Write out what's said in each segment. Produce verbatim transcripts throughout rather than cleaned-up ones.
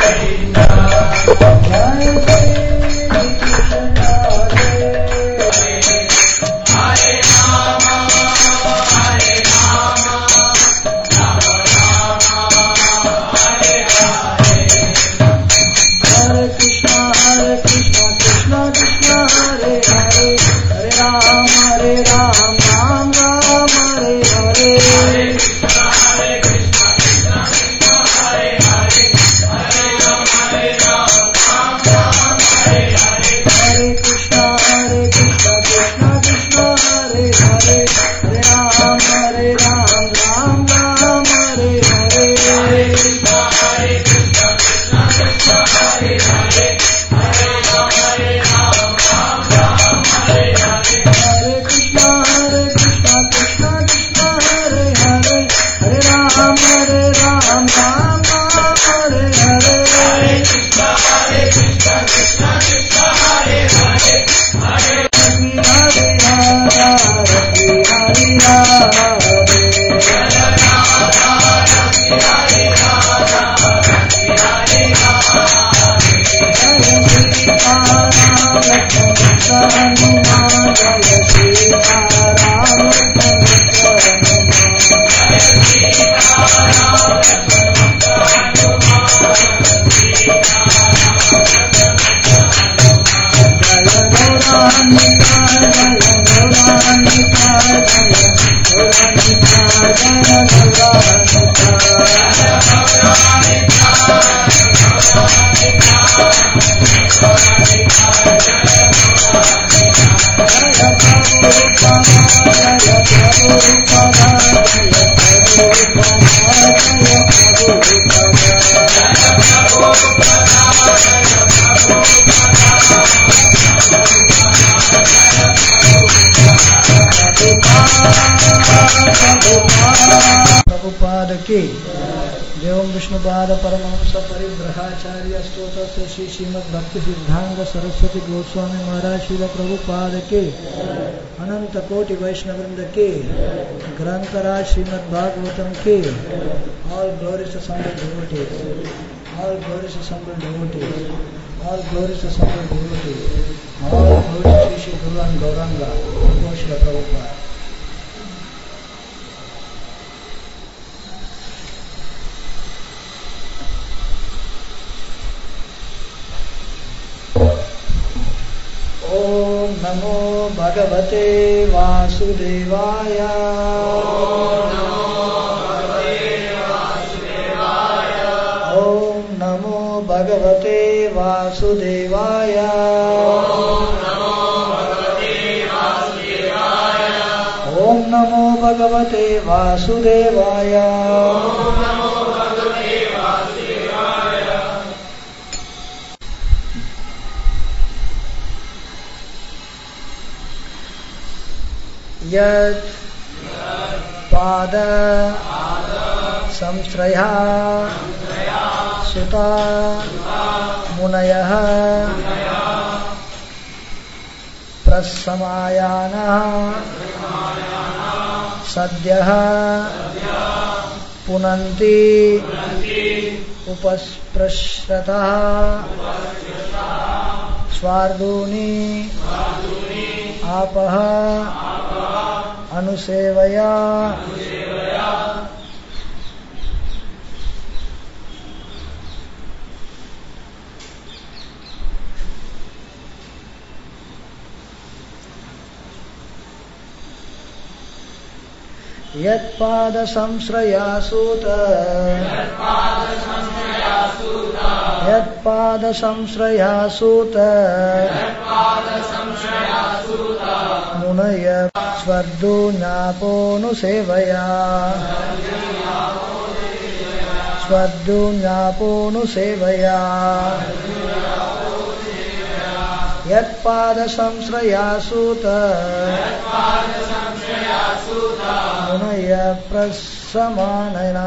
प्रभुपाद की देवं विष्णुपाद परमहंस परिव्रहाचार्य स्तोत्र श्री श्रीमद् भक्ति सिद्धांत सरस्वती गोस्वामी महाराज श्रील प्रभुपाद के अनंत कोटि वैष्णवृंद के ग्रंथराज श्रीमद् भागवतम के all glories assembled devotees, all glorious assembled devotees, all glorious assembled devotees, all glorious Shri Guru and Gauranga, Goswami Prabhupada. ओम नमो भगवते वासुदेवाय। ओम नमो भगवते वासुदेवाय। ओम नमो भगवते वासुदेवाय। यत् पाद संश्रया सुता मुनयः प्रसमायानः सद्यः पुनन्ति उपस्पृशतः स्वार्धूनि आपः अनुसेवया यत्पाद संश्रया सूत यत्पाद संश्रया सूत मुनय स्वर्धुन्यापोनुसेवया स्वर्धुन्यापोनुसेवया यत्पाद संश्रया सूत मुनय प्रसमानना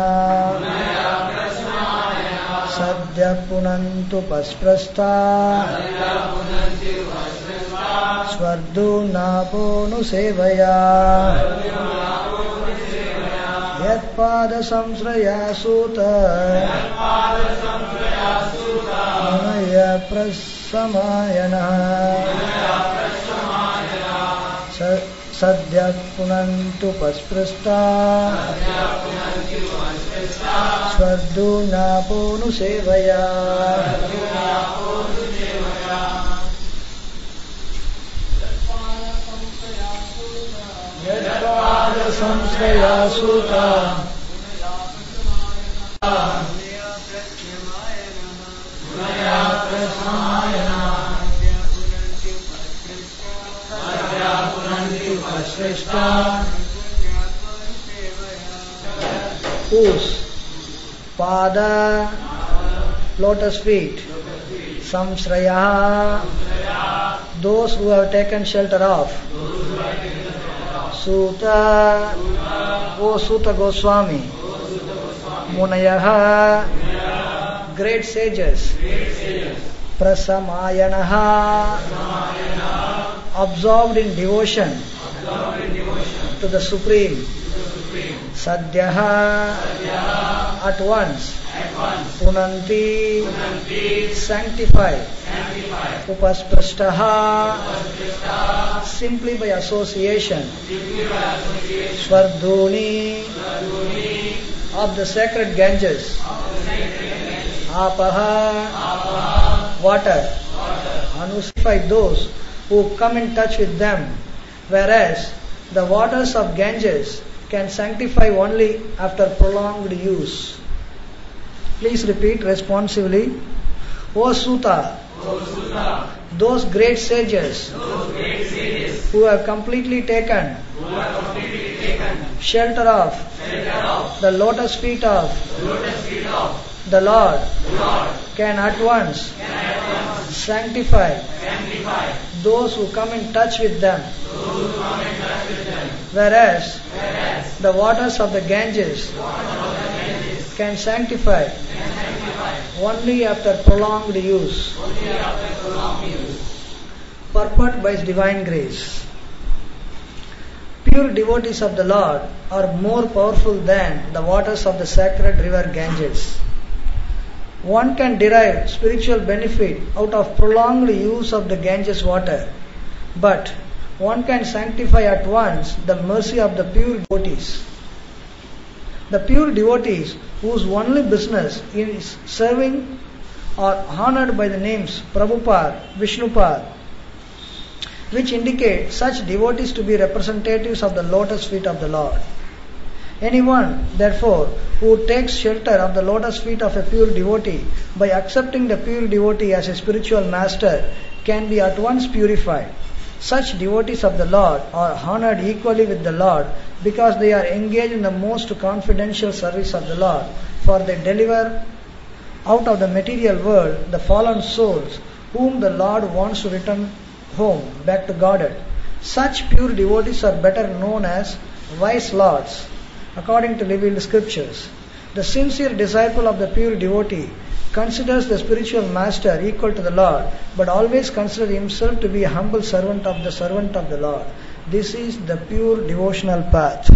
सद्य पुनन्तु पस्प्रस्था स्वर्धुन्यापोनुसेवया यत्पाद संश्रया सूत प्रसमायनः सद्यः पुनन्तु पस्पृष्टा स्वर्धूनापोनुसेवया संश्रया सुता Whose pada, lotus feet, samsraya, those who have taken shelter of, Suta, O Suta Goswami, Munayaha, great sages, Prasamayanaha, absorbed in devotion to the Supreme, Sadhyaha, at once, Punanti, sanctify, Upasprashtaha, simply by association, Swardhuni, of the sacred Ganges, Apaha, water, Anusify those who come in touch with them, whereas the waters of Ganges can sanctify only after prolonged use. Please repeat responsively. O Suta, O Suta, those great sages, those great sages who have completely taken, who have completely taken shelter of, shelter of the lotus feet of, the lotus feet of the Lord, the Lord, can at once, can at once sanctify, sanctify those who come in touch with them, those who come in touch with them, whereas, whereas the waters of the Ganges, the waters of the Ganges can sanctify, can sanctify only after prolonged use. only after prolonged use. Purport by His divine grace. Pure devotees of the Lord are more powerful than the waters of the sacred river Ganges. One can derive spiritual benefit out of prolonged use of the Ganges water, but one can sanctify at once the mercy of the pure devotees. The pure devotees whose only business is serving are honored by the names Prabhupada, Vishnupad, which indicate such devotees to be representatives of the lotus feet of the Lord. Anyone, therefore, who takes shelter of the lotus feet of a pure devotee by accepting the pure devotee as a spiritual master can be at once purified. Such devotees of the Lord are honored equally with the Lord because they are engaged in the most confidential service of the Lord, for they deliver out of the material world the fallen souls whom the Lord wants to return home, back to Godhead. Such pure devotees are better known as wise lords, according to revealed scriptures. The sincere disciple of the pure devotee considers the spiritual master equal to the Lord, but always considers himself to be a humble servant of the servant of the Lord. This is the pure devotional path.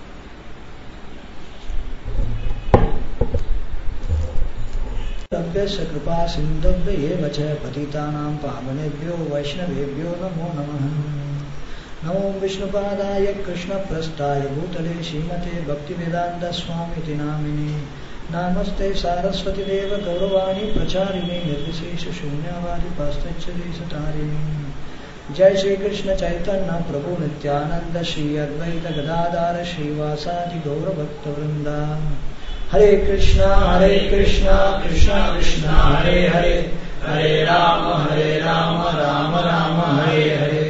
Tavyasya kripa sindhubhye vacha patitanam pavanebhyo vaishnavebhyo namo namaha. Namo Vishnupadaya Krishna Prasthaya Bhutale Srimate Bhaktivedanta Swamiti Namini Namaste Saraswati Deva Gauravani Pracharini Nirvisesha Shunyavadi Pastachari Satarini. Jai Shri Krishna Chaitanya Prabhu Nityananda Shri Advaita Gadadara Shri Vasadi Gaura Bhakta Vrinda. Hare Krishna Hare Krishna Krishna Krishna Hare Hare Hare Rama Hare Rama Rama Rama Hare Hare.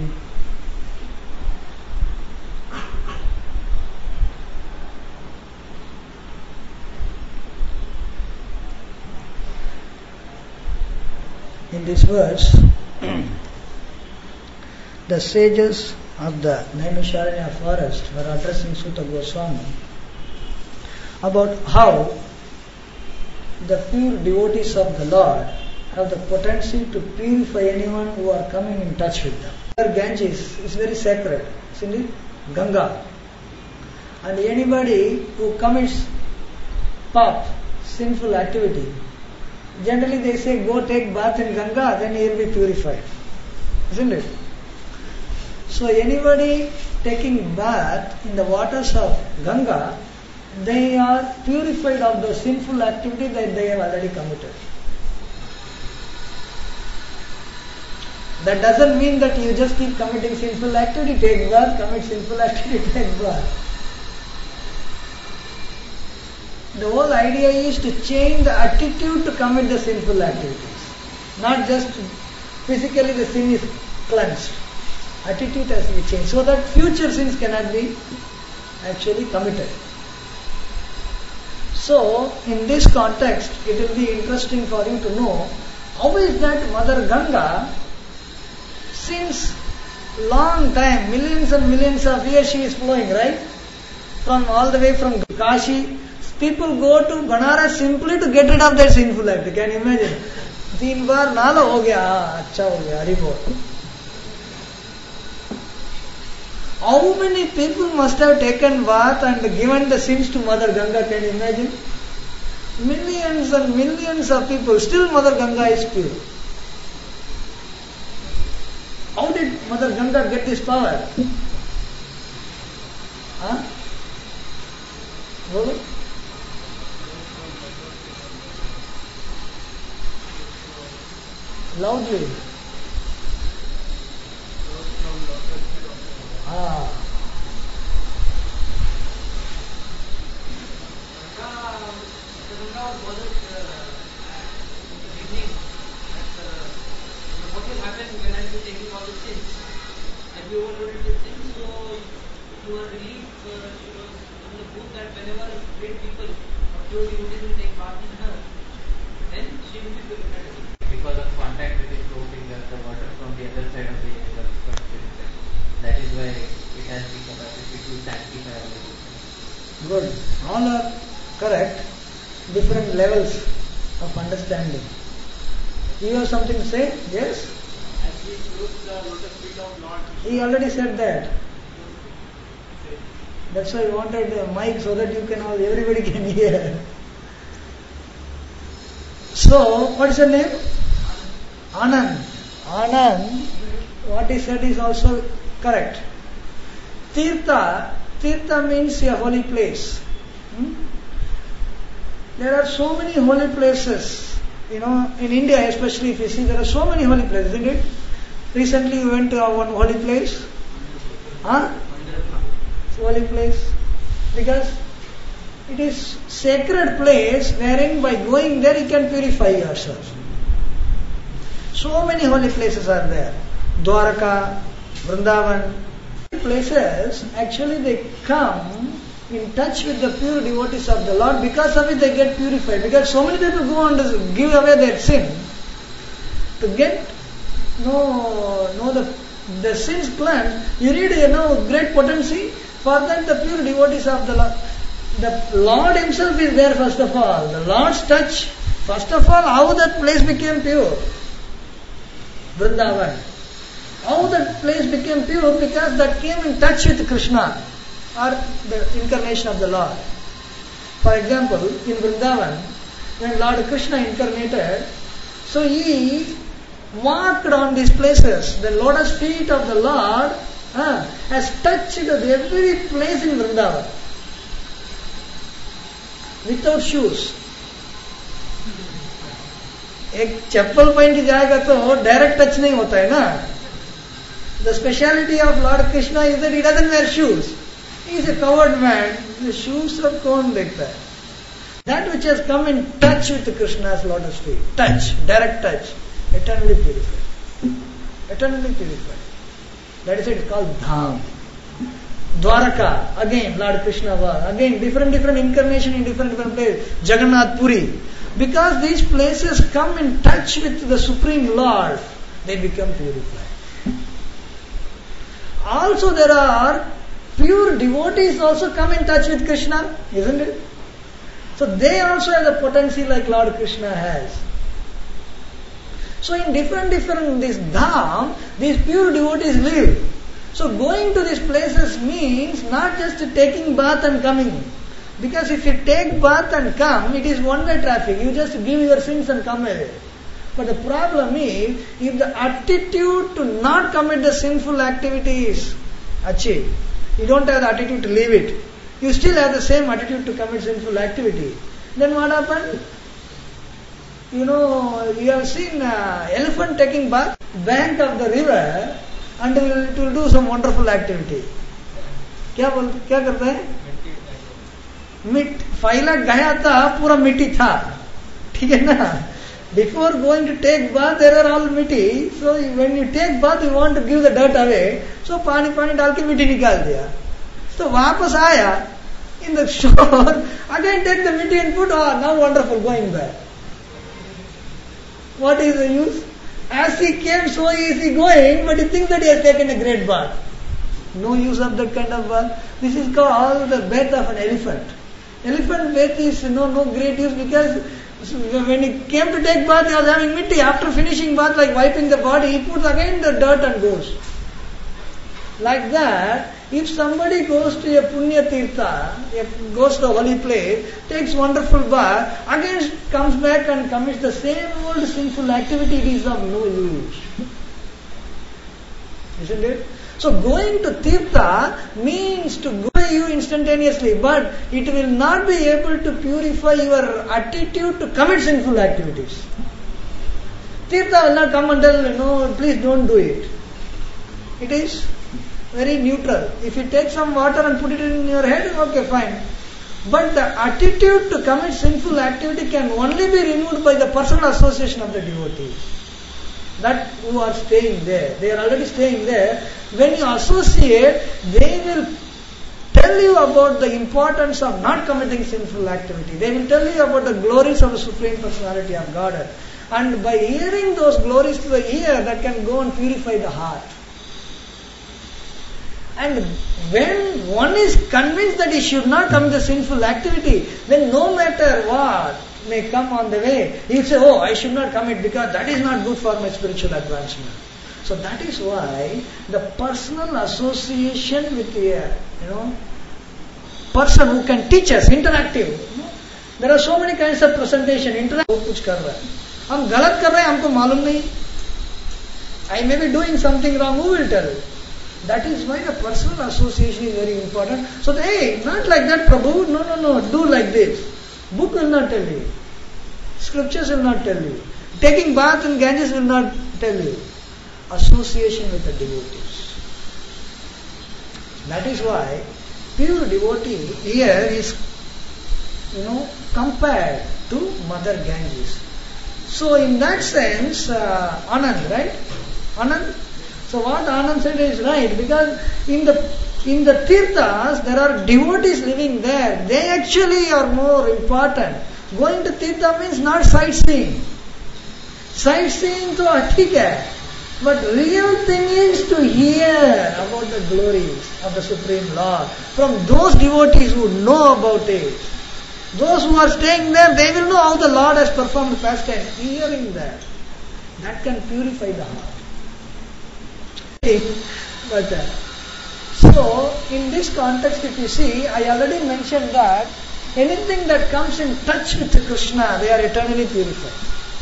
In this verse, the sages of the Naimisharanya forest were addressing Suta Goswami about how the pure devotees of the Lord have the potency to purify anyone who are coming in touch with them. Their Ganges is very sacred, isn't it? Ganga. And anybody who commits pap, sinful activity, Generally they say go take bath in Ganga, then you will be purified. Isn't it? So anybody taking bath in the waters of Ganga, they are purified of the sinful activity that they have already committed. That doesn't mean that you just keep committing sinful activity, take bath, commit sinful activity, take bath. The whole idea is to change the attitude to commit the sinful activities. Not just physically the sin is cleansed. Attitude has to be changed so that future sins cannot be actually committed. So, in this context, it will be interesting for you to know how is that Mother Ganga, since long time, millions and millions of years she is flowing, right? From all the way from Kashi, people go to Banaras simply to get rid of their sinful act. Can you imagine? Teen bar nala ho gaya, acha ho gaya, Haribol. How many people must have taken bath and given the sins to Mother Ganga? Can you imagine? Millions and millions of people. Still Mother Ganga is pure. How did Mother Ganga get this power? Huh? Bolo? Loudly. Ah. What will happen when I be taking all the sins? And you overloaded the sins, so you are relieved. Uh, she was in the book that whenever great people or pure devotees will take part in her, then she will be purified. Because of contact with the flow finger, the water from the other side of the universe becomes purified. That is why it has the capacity to sanctify all the things. Good. All are correct. Different levels of understanding. You have something to say? Yes? As we look the lotus feet of Lord, He already said that. That's why I wanted a mic so that you can all, everybody can hear. So, what is your name? Anand. Anand, what he said is also correct. Tirtha, Tirtha means a holy place. Hmm? There are so many holy places. You know, in India especially, if you see, there are so many holy places, isn't it? Recently you went to one holy place. Huh? Holy place. Because it is sacred place wherein by going there you can purify yourself. So many holy places are there. Dwaraka, Vrindavan. Places, actually they come in touch with the pure devotees of the Lord. Because of it they get purified. Because so many people go and give away their sin. To get no, no the, the sins cleansed, you need you know great potency. For that the pure devotees of the Lord. The Lord Himself is there first of all. The Lord's touch. First of all, how that place became pure. Vrindavan. How that place became pure? Because that came in touch with Krishna or the incarnation of the Lord. For example, in Vrindavan, when Lord Krishna incarnated, so He walked on these places. The lotus feet of the Lord uh, has touched every place in Vrindavan. Without shoes. एक चप्पल पहन के जाएगा तो direct touch नहीं होता है ना. The speciality of Lord Krishna is that He doesn't wear shoes. He is a covered man. The shoes are कौन देखता है? That which has come in touch with Krishna's lotus feet. Touch, direct touch. Eternally purified. Eternally purified. That is it, it's called Dham. Dwaraka, again Lord Krishna was. Again different different incarnation in different different places. Jagannath Puri. Because these places come in touch with the Supreme Lord, they become purified. Also there are pure devotees also come in touch with Krishna, isn't it? So they also have the potency like Lord Krishna has. So in different different this dham, these pure devotees live. So going to these places means not just taking bath and coming. Because if you take bath and come, it is one-way traffic. You just give your sins and come away. But the problem is, if the attitude to not commit the sinful activity is achieved, you don't have the attitude to leave it, you still have the same attitude to commit sinful activity, then what happened? You know, you have seen uh, elephant taking bath, bank of the river, and it will do some wonderful activity. क्या बोल क्या करता है? मिट phyla गया था पूरा मिट्टी था, ठीक है ना? Before going to take bath, there are all मिट्टी. So when you take bath, you want to give the dirt away. So पानी पानी डाल के मिट्टी निकाल दिया. तो वापस आया in the shore, again take the मिट्टी and put. Oh, now wonderful, going back. What is the use? As he came, so is he going, but he thinks that he has taken a great bath. No use of that kind of bath. This is called the bath of an elephant. Elephant bath is no no great use, because when he came to take bath, he was having mitti. After finishing bath, like wiping the body, he puts again the dirt and goes. Like that, if somebody goes to a punya tirtha, goes to a holy place, takes wonderful bath, again comes back and commits the same old sinful activity, it is of no use. Isn't it? So going to tirtha means to go to you instantaneously, but it will not be able to purify your attitude to commit sinful activities. Tirtha will not come and tell, no, please don't do it. It is very neutral. If you take some water and put it in your head, okay, fine. But the attitude to commit sinful activity can only be removed by the personal association of the devotees. That who are staying there. They are already staying there. When you associate, they will tell you about the importance of not committing sinful activity. They will tell you about the glories of the Supreme Personality of Godhead. And by hearing those glories to the ear, that can go and purify the heart. And when one is convinced that he should not commit the sinful activity, then no matter what may come on the way, he will say, oh, I should not commit because that is not good for my spiritual advancement. So that is why the personal association with the, you know, person who can teach us, interactive. You know, there are so many kinds of presentation. Interactive, वो कुछ कर रहा है. हम गलत कर रहे हैं, हमको मालूम नहीं. I may be doing something wrong. Who will tell? That is why the personal association is very important. So, hey, not like that, Prabhu. No, no, no. Do like this. Book will not tell you. Scriptures will not tell you. Taking bath in Ganges will not tell you. Association with the devotees. That is why pure devotee here is, you know, compared to Mother Ganges. So in that sense, uh, Anand, right? Anand. So what Anand said is right, because in the in the tirthas there are devotees living there. They actually are more important. Going to tirtha means not sightseeing. Sightseeing to athik hai. But real thing is to hear about the glories of the Supreme Lord from those devotees who know about it. Those who are staying there, they will know how the Lord has performed pastime. Hearing that, that can purify the heart. But uh, so, in this context, if you see, I already mentioned that anything that comes in touch with Krishna, they are eternally purified.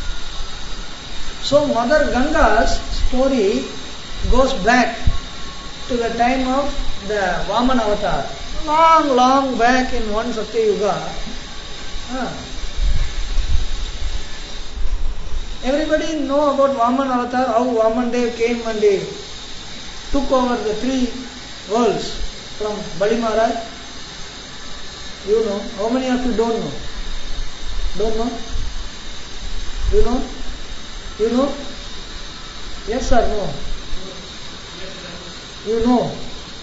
So, Mother Ganga's story goes back to the time of the Vaman avatar. Long, long back in one Satya Yuga. Huh. Everybody know about Vaman avatar, how Vaman Dev came and he took over the three worlds from Bali Maharaj. You know. How many of you don't know? Don't know? You know? You know? Yes or no? You know?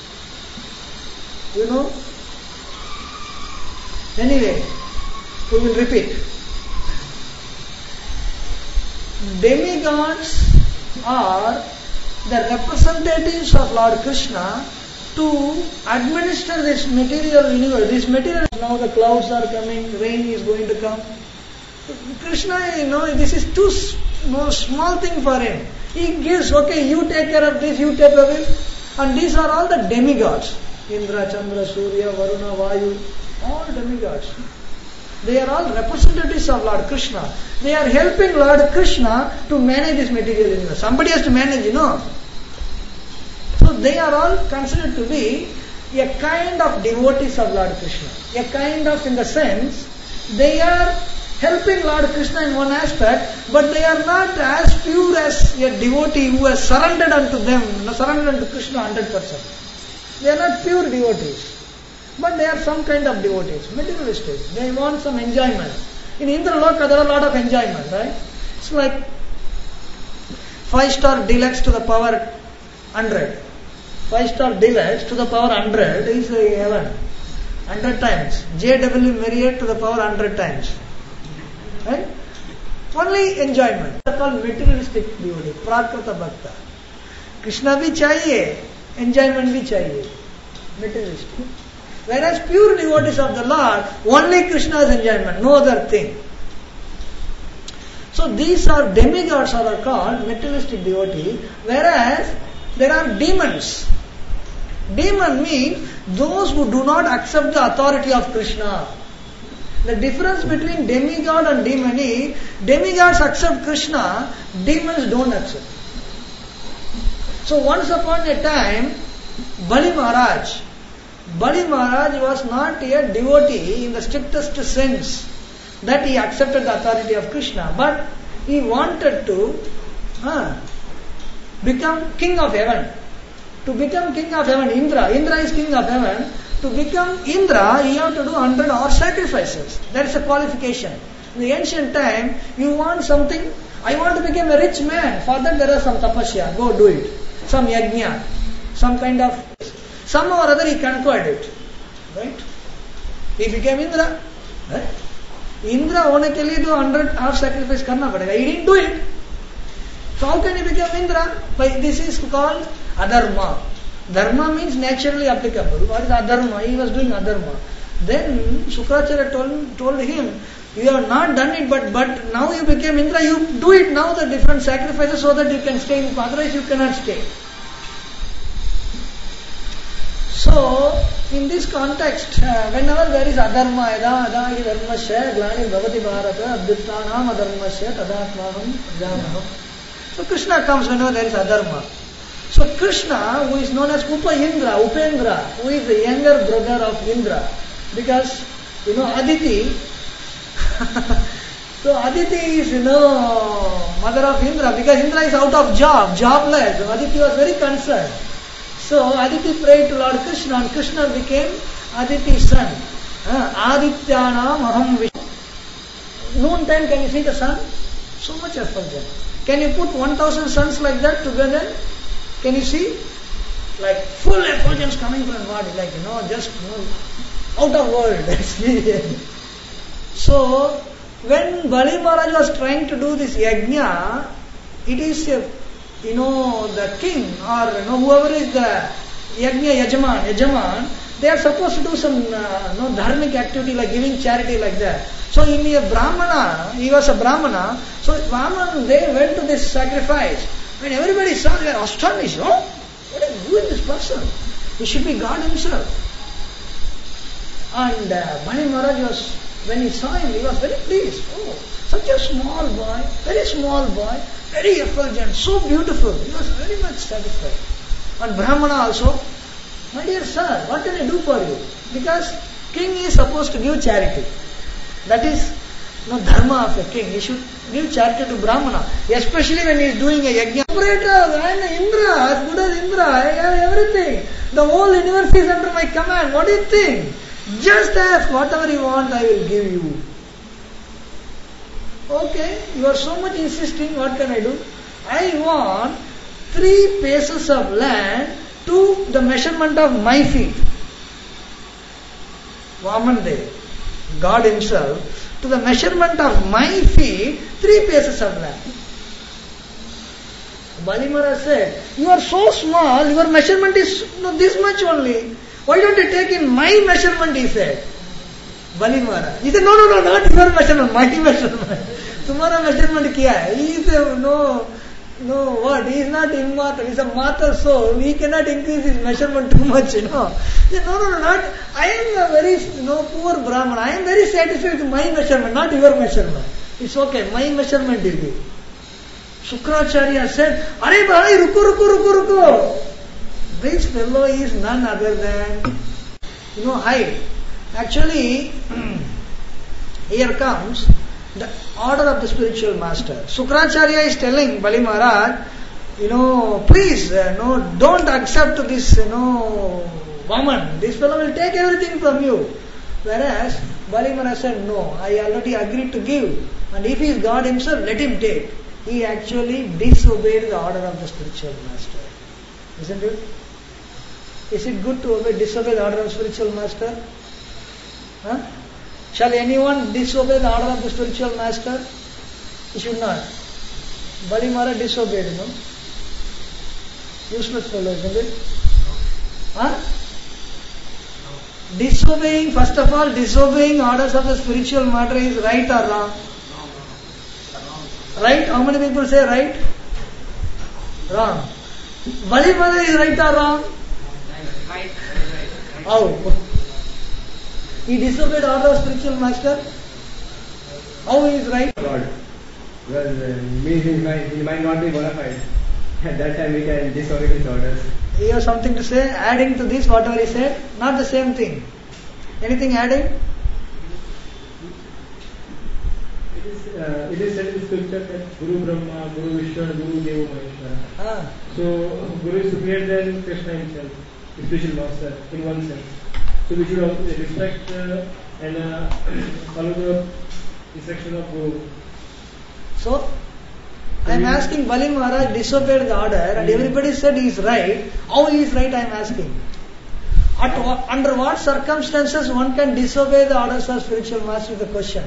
You know? Anyway, we will repeat. Demigods are the representatives of Lord Krishna to administer this material universe. This material, now the clouds are coming, rain is going to come. Krishna, you know, this is too no small thing for him. He gives, okay, you take care of this, you take care of it. And these are all the demigods. Indra, Chandra, Surya, Varuna, Vayu. All demigods. They are all representatives of Lord Krishna. They are helping Lord Krishna to manage this material universe. Somebody has to manage, you know. So they are all considered to be a kind of devotees of Lord Krishna. A kind of, in the sense, they are helping Lord Krishna in one aspect, but they are not as pure as a devotee who has surrendered unto them, surrendered unto Krishna one hundred percent. They are not pure devotees. But they are some kind of devotees, materialistic. They want some enjoyment. In Indraloka there are a lot of enjoyment, right? It's like five star deluxe to the power one hundred. five star deluxe to the power one hundred is heaven. one hundred times. J W Marriott to the power one hundred times. Right? Only enjoyment. They are called materialistic devotee. Prakrita Bhakta. Krishna bhi chahiye, enjoyment bhi chahiye. Materialistic. Whereas pure devotees of the Lord, only Krishna's enjoyment, no other thing. So these are demigods are called materialistic devotees, whereas there are demons. Demon means those who do not accept the authority of Krishna. The difference between demigod and demon is, demigods accept Krishna, demons don't accept. So once upon a time, Bali Maharaj, Bali Maharaj was not a devotee in the strictest sense that he accepted the authority of Krishna, but he wanted to uh, become king of heaven. To become king of heaven, Indra, Indra is king of heaven. To become Indra, you have to do one hundred hour sacrifices. That is a qualification. In the ancient time, you want something, I want to become a rich man. For that there are some tapasya, go do it. Some yajna, some kind of, somehow or other he conquered it. Right? He became Indra. Right? Indra होने के लिए तो hundred hour sacrifice करना पड़ेगा. He didn't do it. So how can he become Indra? By this is called adharma. Dharma means naturally applicable. What is adharma? He was doing adharma. Then Shukracharya told, told him, you have not done it, but but now you became Indra, you do it now, the different sacrifices, so that you can stay, otherwise you cannot stay. So, in this context, uh, whenever there is adharma, yada adha hi dharmasya, glani bhavati bharata, abduttanam adharmasya, tadatmanam janaham. So Krishna comes whenever there is adharma. So Krishna, who is known as Upa Indra, Upendra, who is the younger brother of Indra, because, you know, Aditi, so Aditi is, you know, mother of Indra, because Indra is out of job, jobless. So Aditi was very concerned. So Aditi prayed to Lord Krishna, and Krishna became Aditi's son. Uh, Adityanam aham Vishnu. Noon time, can you see the sun? So much effulgence. Can you put one thousand suns like that together? Can you see? Like full effulgence coming from the body, like, you know, just, you know, out of world experience. So, when Bali Maharaj was trying to do this yajna, it is a, you know, the king or, you know, whoever is the yajna yajaman, yajaman, they are supposed to do some, uh, you know, dharmic activity like giving charity like that. So in a Brahmana, he was a Brahmana, so Brahman, they went to this sacrifice. When everybody saw, they were astonished. Oh, what is doing this person? He should be God himself. And uh, Bali Maharaj was, when he saw him, he was very pleased. Oh, such a small boy, very small boy, very effulgent, so beautiful. He was very much satisfied. And Brahmana also, my dear sir, what can I do for you? Because king is supposed to give charity. That is no dharma of a king. He should give charity to Brahmana, especially when he is doing a yajna. Operator, I am Indra, as good as Indra, I have everything. The whole universe is under my command. What do you think? Just ask, whatever you want, I will give you. Okay, you are so much insisting, what can I do? I want three paces of land to the measurement of my feet. Vamandev, God himself, to the measurement of my feet, three paces of land. Bali Maharaj said, you are so small, your measurement is no, this much only. Why don't you take in my measurement, he said. Bali Maharaj. He said, no, no, no, not your measurement, my measurement. Tumhara measurement kya hai? He is a, no, no, what? He is not immortal, he is a mortal soul. He cannot increase his measurement too much, you know. Say, no, no, no, not, I am a very, you know, poor Brahman. I am very satisfied with my measurement, not your measurement. It's okay, my measurement is good. Shukracharya said, Are bhai, ruko, ruko, ruko, ruko. This fellow is none other than, you know, height. Actually, here comes the order of the spiritual master. Shukracharya is telling Bali Maharaj, you know, please, uh, no, don't accept this, you know, woman. This fellow will take everything from you. Whereas Bali Maharaj said, no, I already agreed to give. And if he is God himself, let him take. He actually disobeyed the order of the spiritual master. Isn't it? Is it good to obey, disobey the order of the spiritual master? Huh? Shall anyone disobey the order of the spiritual master? He should not. Bali Maharaj disobeyed, you know. Useless fellow, isn't it? Huh? Disobeying, first of all, disobeying orders of the spiritual matter is right or wrong? Right? How many people say right? Wrong. Bali Maharaj is right or wrong? Right. How? He disobeyed order of spiritual master? How he is right? God. Well, uh, means he might, he might not be bona fide. At that time we can disobey his orders. You have something to say? Adding to this, whatever he said? Not the same thing. Anything adding? It is, uh, it is said in scripture that Guru Brahma, Guru Vishnu, Guru Deva Maheshwara. Ah. So, Guru is superior than Krishna himself, the spiritual master, in one sense. So we should also respect uh, and uh, follow the instruction of Guru. So, I am asking Bali Maharaj disobeyed the order and everybody said he is right. How he is right I am asking. At what, under what circumstances one can disobey the orders of spiritual master is the question.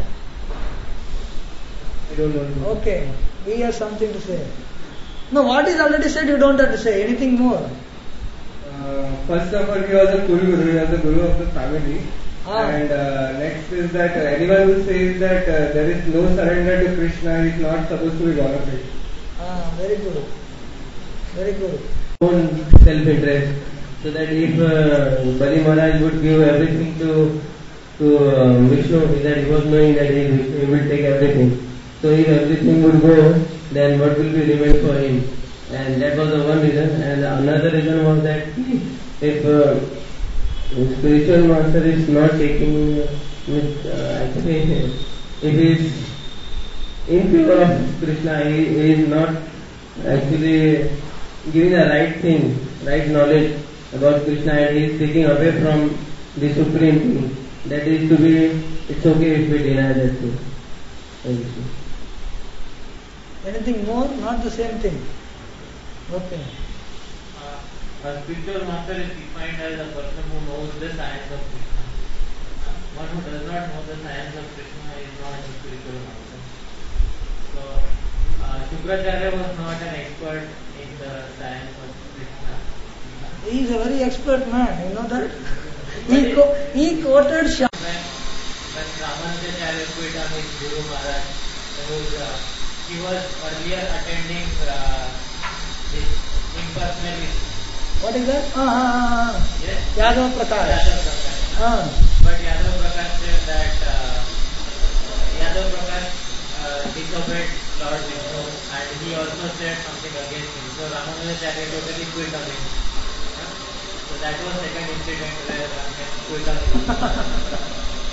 I don't know. Okay, he has something to say. No, what is already said you don't have to say. Anything more? Uh, first of all, he was a Kuru Guru, he was the Guru of the family. Ah. And uh, next is that uh, anyone who says that uh, there is no surrender to Krishna is not supposed to be bona fide. Ah, very good. Very good. Own self-interest. So that if uh, Bali Maharaj would give everything to to um, Vishnu, that he was knowing that he, he will take everything. So if everything would go, then what will be remain for him? And that was the one reason. And another reason was that if uh, the spiritual master is not taking, with, uh, actually, if he is in favor of Krishna, he, he is not actually giving the right thing, right knowledge about Krishna, and he is taking away from the supreme thing. That is to be, it's okay if we deny that thing. Thank you. Anything more? Not the same thing. Okay. Uh, a spiritual master is defined as a person who knows the science of Krishna. Uh, one who does not know the science of Krishna is not a spiritual master. So, uh, Shukracharya was not an expert in the science of Krishna. He is a very expert man, you know that? He, co- he quoted Shah. When, when Ramanujacharya quit on his Guru Maharaj, who, uh, he was earlier attending uh, this impersonalist. What is that? Ah, ah, ah, ah. Yes? Yadav Prakash. Yadav Prakash. Ah. But Yadav Prakash said that uh, Yadav Prakash uh, disobeyed Lord Vishnu, and he also said something against him. So Ramanujacharya totally quit on him. Yeah? So that was second incident where Ramanujacharya quit on him.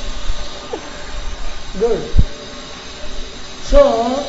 Good. So,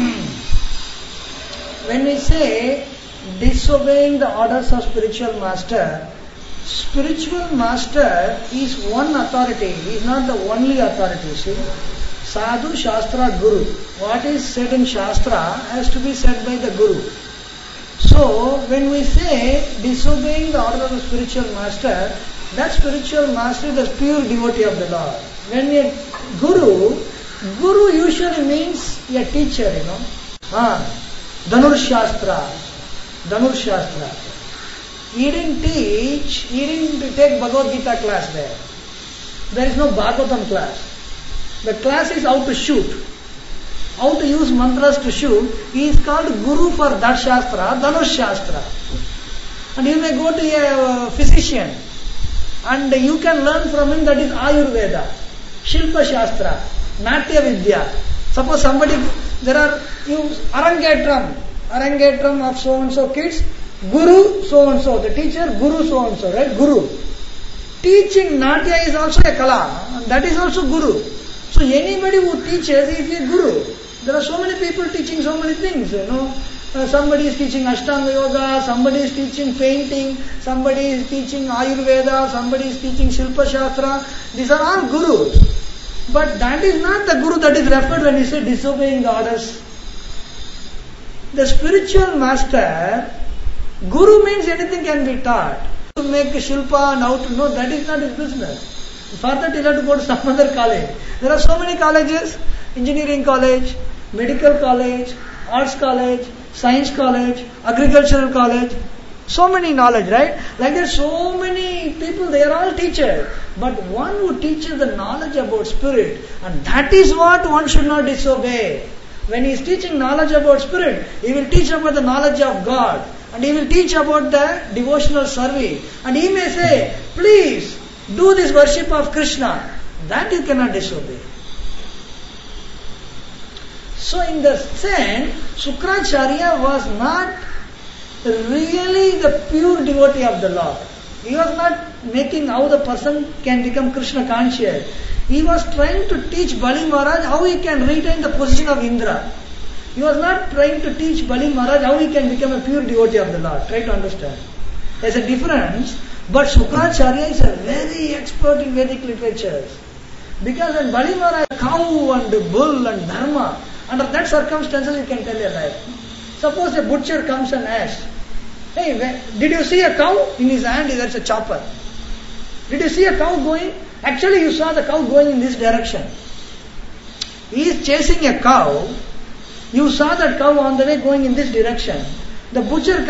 when we say disobeying the orders of spiritual master, spiritual master is one authority, he is not the only authority. See, Sadhu, Shastra, Guru. What is said in Shastra has to be said by the Guru. So, when we say disobeying the order of the spiritual master, that spiritual master is the pure devotee of the Lord. When we are Guru, Guru usually means a teacher, you know. Ah, Dhanur Shastra. Dhanur Shastra. He didn't teach, he didn't take Bhagavad Gita class there. There is no Bhagavatam class. The class is how to shoot. How to use mantras to shoot. He is called Guru for that Shastra, Dhanur Shastra. And you may go to a physician. and you can learn from him, that is Ayurveda, Shilpa Shastra, Natya Vidya. Suppose somebody, there are, you, Arangetram, Arangetram of so and so kids, Guru so and so, the teacher, Guru so and so, right? Guru. Teaching Natya is also a kala, and that is also Guru. So anybody who teaches is a Guru. There are so many people teaching so many things, you know. Uh, somebody is teaching Ashtanga Yoga, somebody is teaching painting, somebody is teaching Ayurveda, somebody is teaching Shilpa Shastra. These are all Gurus. But that is not the Guru that is referred when you say disobeying the orders. The spiritual master, Guru means anything can be taught. To make a Shilpa and how to know, that is not his business. For that you have to go to some other college. There are so many colleges, engineering college, medical college, arts college, science college, agricultural college, so many knowledge, right? Like there are so many people, they are all teachers. But one who teaches the knowledge about spirit, and that is what one should not disobey. When he is teaching knowledge about spirit, he will teach about the knowledge of God. And he will teach about the devotional service. And he may say, please do this worship of Krishna. That you cannot disobey. So in the sense, Shukracharya was not really the pure devotee of the Lord. He was not making how the person can become Krishna conscious. He was trying to teach Bali Maharaj how he can retain the position of Indra. He was not trying to teach Bali Maharaj how he can become a pure devotee of the Lord. Try to understand. There's a difference, but Shukracharya is a very expert in Vedic literatures. Because when Bali Maharaj, cow and bull and dharma, under that circumstances you can tell a lie. Suppose a butcher comes and asks, hey, did you see a cow? In his hand there's a chopper. Did you see a cow going? Actually you saw the cow going in this direction. He is chasing a cow. You saw that cow on the way going in this direction. The butcher